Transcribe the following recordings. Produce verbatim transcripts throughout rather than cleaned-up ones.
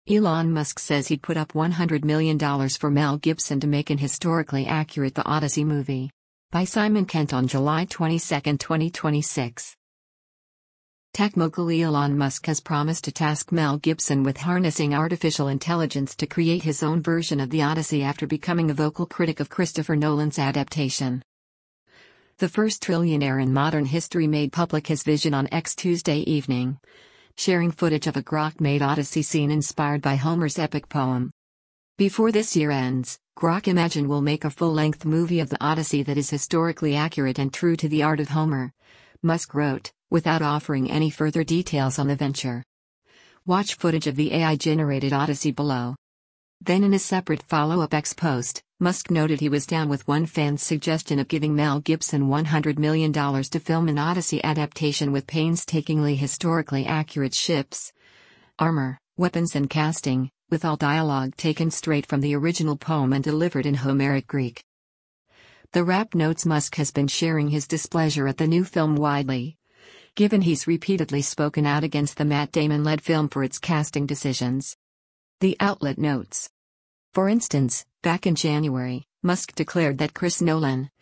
Elon Musk says he'd put up one hundred million dollars for Mel Gibson to make an historically accurate The Odyssey movie. By Simon Kent on July twenty-second, twenty twenty-six. Tech mogul Elon Musk has promised to task Mel Gibson with harnessing artificial intelligence to create his own version of The Odyssey after becoming a vocal critic of Christopher Nolan's adaptation. The first trillionaire in modern history made public his vision on X Tuesday evening, sharing footage of a Grok-made Odyssey scene inspired by Homer's epic poem. Before this year ends, Grok Imagine will make a full-length movie of the Odyssey that is historically accurate and true to the art of Homer, Musk wrote, without offering any further details on the venture. Watch footage of the A I-generated Odyssey below. Then in a separate follow-up X post, Musk noted he was down with one fan's suggestion of giving Mel Gibson one hundred million dollars to film an Odyssey adaptation with painstakingly historically accurate ships, armor, weapons and casting, with all dialogue taken straight from the original poem and delivered in Homeric Greek. The Rap notes Musk has been sharing his displeasure at the new film widely, given he's repeatedly spoken out against the Matt Damon-led film for its casting decisions. The outlet notes. For instance, back in January, Musk declared that Chris Nolan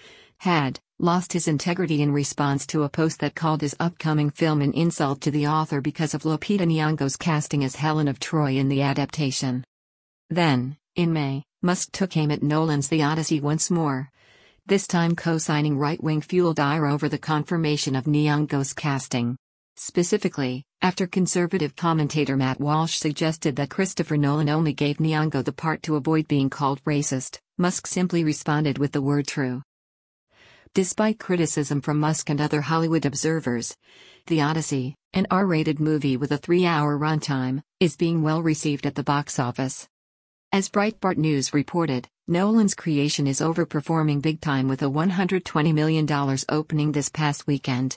had lost his integrity in response to a post that called his upcoming film an insult to the author because of Lupita Nyong'o's casting as Helen of Troy in the adaptation. Then, in May, Musk took aim at Nolan's The Odyssey once more, this time co-signing right-wing fueled ire over the confirmation of Nyong'o's casting. Specifically, after conservative commentator Matt Walsh suggested that Christopher Nolan only gave Nyong'o the part to avoid being called racist, Musk simply responded with the word true. Despite criticism from Musk and other Hollywood observers, The Odyssey, an R-rated movie with a three-hour runtime, is being well received at the box office. As Breitbart News reported, Nolan's creation is overperforming big time with a one hundred twenty million dollars opening this past weekend.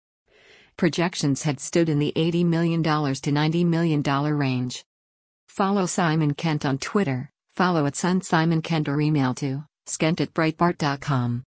Projections had stood in the eighty million to ninety million dollars range. Follow Simon Kent on Twitter, follow at Sun Simon Kent or email to skent at breitbart dot com.